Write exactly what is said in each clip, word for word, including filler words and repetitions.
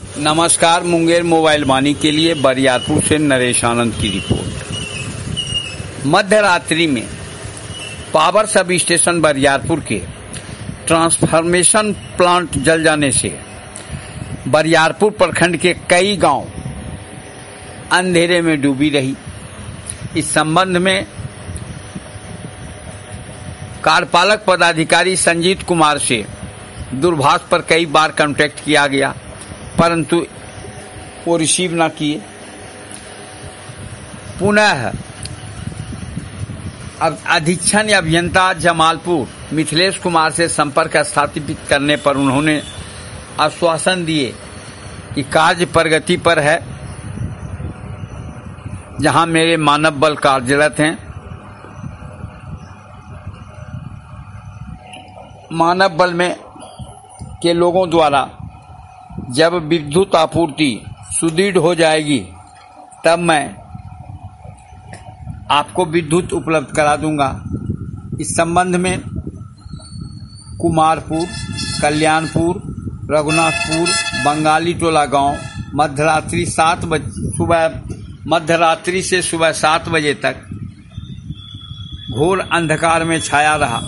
नमस्कार, मुंगेर मोबाइल वाणी के लिए बरियारपुर से नरेश आनंद की रिपोर्ट। मध्य रात्रि में पावर सब स्टेशन बरियारपुर के ट्रांसफॉर्मेशन प्लांट जल जाने से बरियारपुर प्रखंड के कई गांव अंधेरे में डूबी रही। इस संबंध में कार्यपालक पदाधिकारी संजीत कुमार से दूरभाष पर कई बार कांटेक्ट किया गया, परंतु वो रिसीव न किए। पुनः अब अधीक्षण अभियंता जमालपुर मिथिलेश कुमार से संपर्क स्थापित करने पर उन्होंने आश्वासन दिए कि कार्य प्रगति पर है, जहां मेरे मानव बल कार्यरत हैं। मानव बल में के लोगों द्वारा जब विद्युत आपूर्ति सुदृढ़ हो जाएगी तब मैं आपको विद्युत उपलब्ध करा दूंगा। इस संबंध में कुमारपुर, कल्याणपुर, रघुनाथपुर, बंगाली टोला गांव मध्यरात्रि सात बजे सुबह मध्यरात्रि से सुबह सात बजे तक घोर अंधकार में छाया रहा।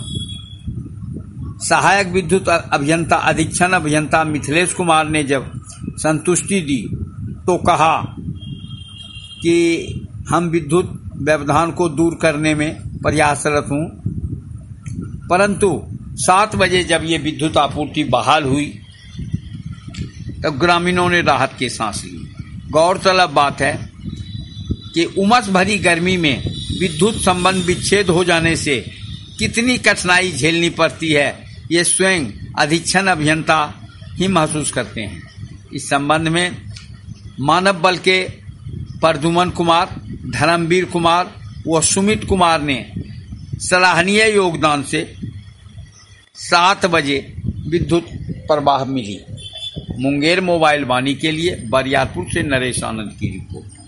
सहायक विद्युत अभियंता अधीक्षण अभियंता मिथिलेश कुमार ने जब संतुष्टि दी तो कहा कि हम विद्युत व्यवधान को दूर करने में प्रयासरत हूं, परंतु सात बजे जब ये विद्युत आपूर्ति बहाल हुई तब ग्रामीणों ने राहत की सांस ली। गौरतलब बात है कि उमस भरी गर्मी में विद्युत संबंध विच्छेद हो जाने से कितनी कठिनाई झेलनी पड़ती है, ये स्वयं अधीक्षण अभियंता ही महसूस करते हैं। इस संबंध में मानव बल के प्रद्युमन कुमार, धर्मवीर कुमार व सुमित कुमार ने सराहनीय योगदान से सात बजे विद्युत प्रवाह मिली। मुंगेर मोबाइल वाणी के लिए बरियारपुर से नरेश आनंद की रिपोर्ट।